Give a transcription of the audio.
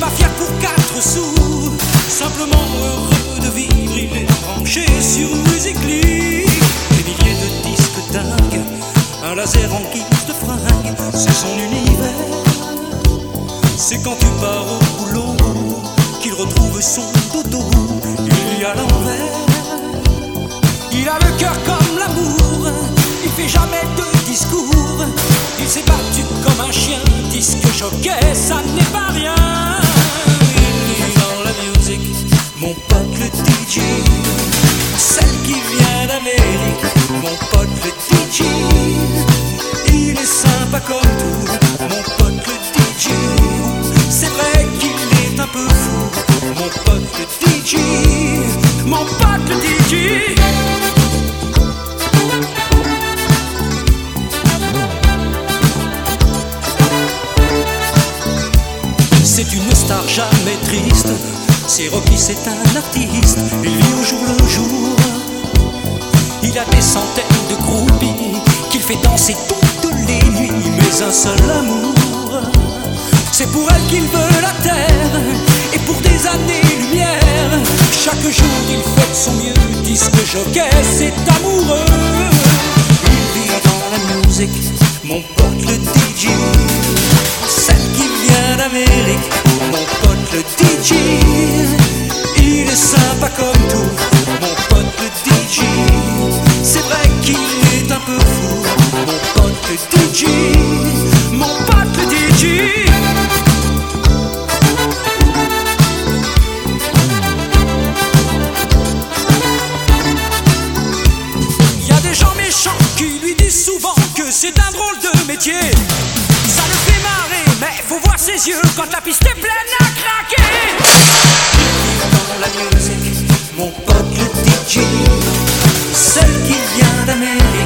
pas fier pour 4 sous, simplement heureux de vivre. Il est branché sur Musical.ly. Des milliers de disques dingues, un laser en guise de fringue, c'est son univers. C'est quand tu pars au boulot qu'il retrouve son dodo. Il y a l'envers. Il a le cœur comme l'amour, il fait jamais de discours. Il s'est battu comme un chien, disque jockey, ça n'est pas rien. Il est dans la musique, mon pote le DJ. Celle qui vient d'Amérique, mon pote le DJ. Il est sympa comme tout, mon pote le DJ. C'est vrai qu'il est un peu fou, mon pote le DJ. Mon pote le DJ. C'est une star jamais triste, c'est Rocky, c'est un artiste, il vit au jour le jour. Il a des centaines de groupies qu'il fait danser toutes les nuits, mais un seul amour, c'est pour elle qu'il veut la terre, et pour des années-lumière. Chaque jour il fait de son mieux, disque jockey, c'est amoureux. Il vit dans la musique, mon pote le DJ. Celle qui vient d'Amérique, mon pote le DJ. Il est sympa comme tout, mon pote le DJ. C'est vrai qu'il est un peu fou, mon pote le DJ. Mon pote le DJ. Y a des gens méchants qui lui disent souvent que c'est un drôle de métier. Ça le fait marrer, mais faut voir ses yeux quand la piste est pleine à craquer. Dans la musique, mon pote le DJ. Celle qui vient d'Amérique,